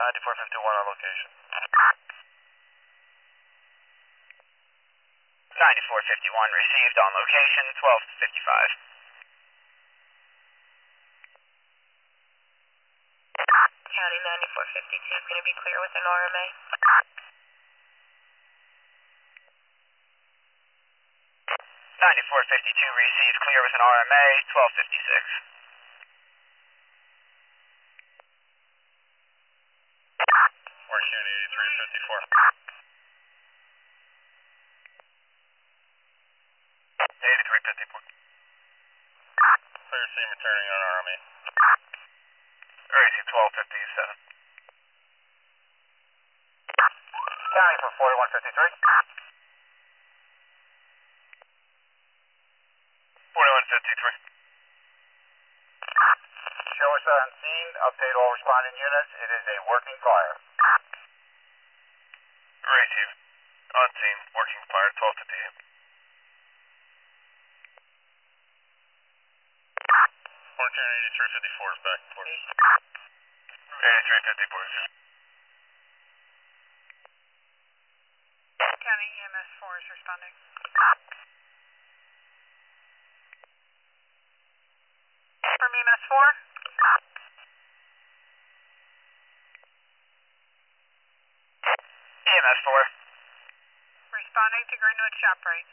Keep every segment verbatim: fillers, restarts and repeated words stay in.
ninety-four fifty-one on location. ninety-four fifty-one received on location, twelve fifty-five. County ninety-four fifty-two is going to be clear with an R M A. ninety-four fifty-two received clear with an R M A, twelve fifty-six. Orange County eighty-three fifty-four. eighty-three fifty-four. Clear team returning on R M A. Receive twelve fifty-seven. County for forty-one fifty-three. forty-one fifty-three. Show us on scene. Update all responding units. It is a working fire. Receive. On scene, working fire, twelve fifty-eight. Orange County eighty-three fifty-four is back. eighty-three fifty-four. County E M S four is responding. From E M S four? E M S four. Responding to Greenwood ShopRite.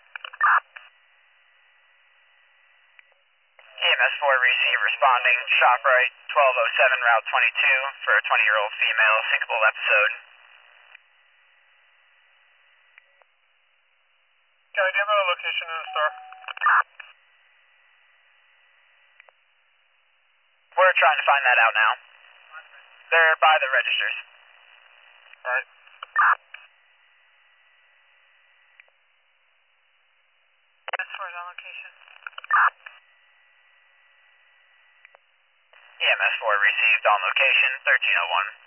E M S four receive responding, ShopRite, twelve oh seven Route twenty-two for a twenty-year-old female syncopal episode. County, do you have a location in the store? We're trying to find that out now. They're by the registers. Alright. That's for on location. E M S four received on location, thirteen oh one.